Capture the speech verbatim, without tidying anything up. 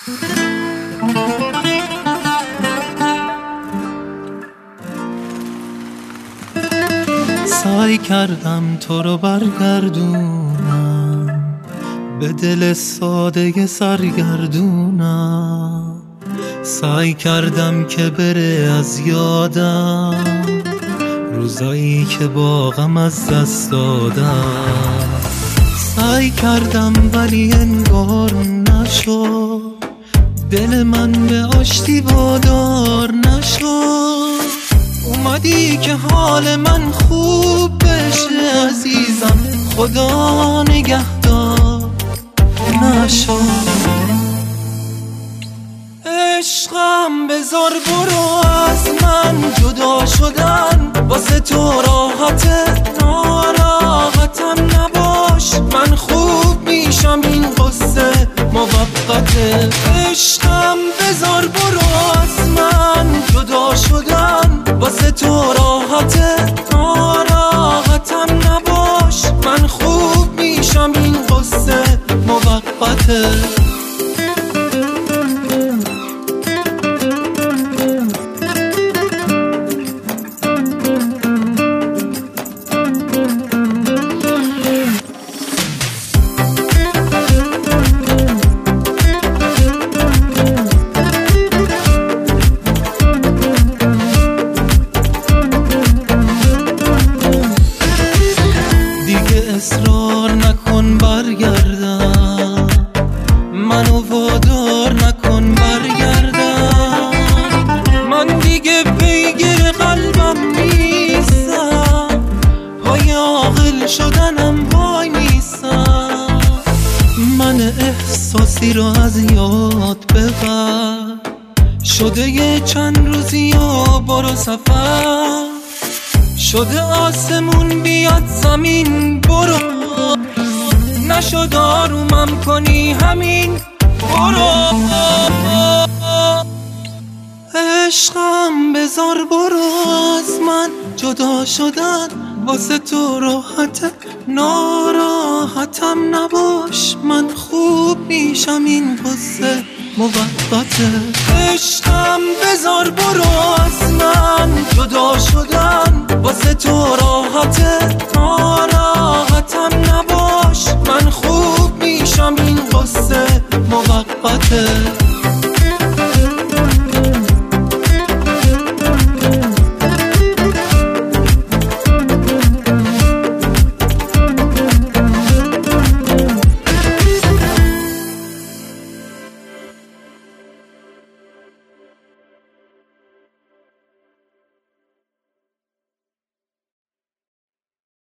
سعی کردم تو رو برگردونم، به دل ساده سرگردونم. سعی کردم که بره از یادم روزایی که با غم از دست دادم. سعی کردم ولی انگار نشد، دل من به آشتی وادار نشد. اومدی که حال من خوب بشه عزیزم، خدا نگهدار نشد. عشقم بذار برو از من، جدا شدن واسه تو راحته، ناراحتم نباش، من خوب میشم، این قصه موقته. عشقم بذار برو از من، جدا شدن واسه تو راحته، ناراحتم نباش، من خوب میشم، این قصه موقته. اصرار نکن برگردم، منو وادار نکن برگردم. من دیگه پیگیر قلبم نیستم، پای عاقل شدنم وای نیستم. من احساسی رو از یاد ببر، شده یه چند روزی و برو سفر، شده آسمون بیاد زمین برو، نشد آرومم کنی همین برو. عشقم بذار برو از من، جدا شدن واسه تو راحته، ناراحتم نباش، من خوب میشم، این قصه موقته. عشقم بذار برو از من، جدا شدن واسه تو راحته، ناراحتم نباش، من خوب میشم، این قصه موقته.